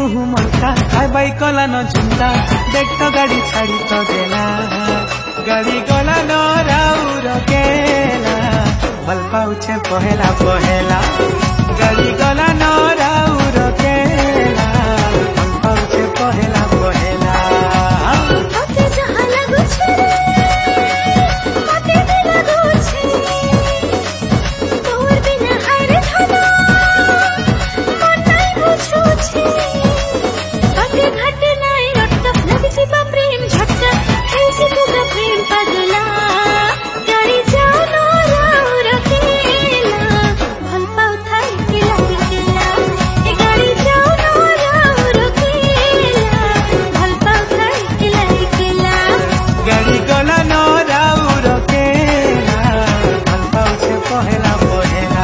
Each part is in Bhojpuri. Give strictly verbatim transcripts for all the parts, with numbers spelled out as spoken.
मुहु मलका खाए बाई कला न झुमका देख तो गाड़ी छाड़ी तो देला गाड़ी गला न राउर केला भल पाउछे पहेला पहेला गाड़ी गला न राउर केला भल पाउछे पहेला पहेला मते जहाँ लागू छे मते भी लागू छे तोर बिना हाय रे धना मन नहीं बुझू छे घटे घटे नहीं रट्टा लगी सी बा प्रेम झटका ऐसे पूरा प्रेम पगला गाड़ी जाओ ना राउर केला भल पाउ थाई केला केला ए गाड़ी जाओ ना राउर केला भल पाउ थाई केला केला गाड़ी गला न राउर केला भल पाउछे पहेला पहेला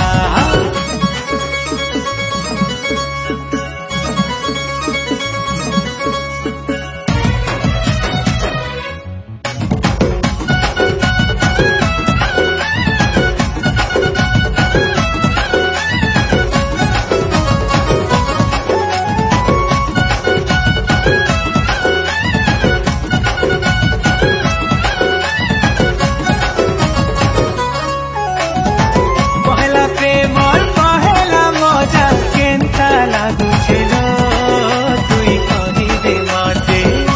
पहला प्रेम और पहला मजा केंता लागुछे लो तुई कही दे मते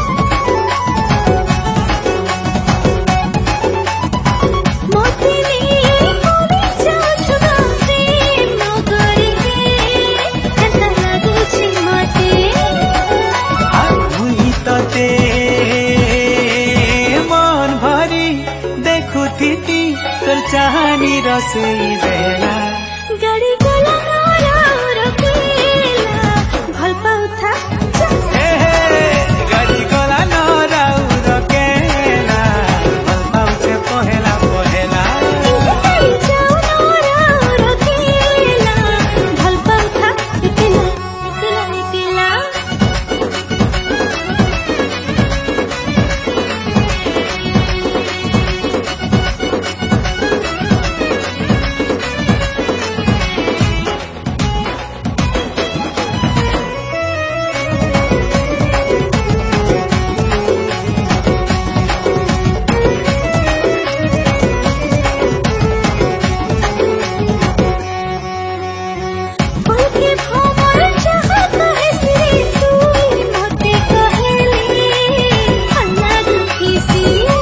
मोती नी मोती जाओ छुदा प्रेम न करिके केंता लागू छे मते मुई तते मन भरी देखुथिति तोर चाहनी रसोई बेला गाड़ी गला राउर केला भल पाउ था हे हे गाड़ी गला न राउर केला भल पाउछे पहेला पहेला गाड़ी जाओ ना राउर केला भल पाउ था केला केला केला बोलके भमर चाहत है सिरे तू मोते कहेले हल्ला दुखी सी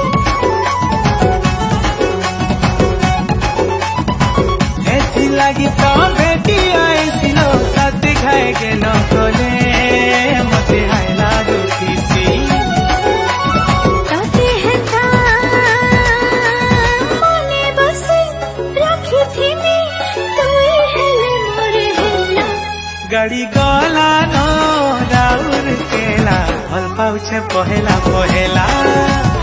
एथि लागि त बेटी आइसिलो तते खाए के न कोले मते हाइला दुखीसी ताते है ता मने बसे रखी थी नी तुई हेले मोर हेला गाड़ी गला न राउर केला भल पाउछे पहेला पहेला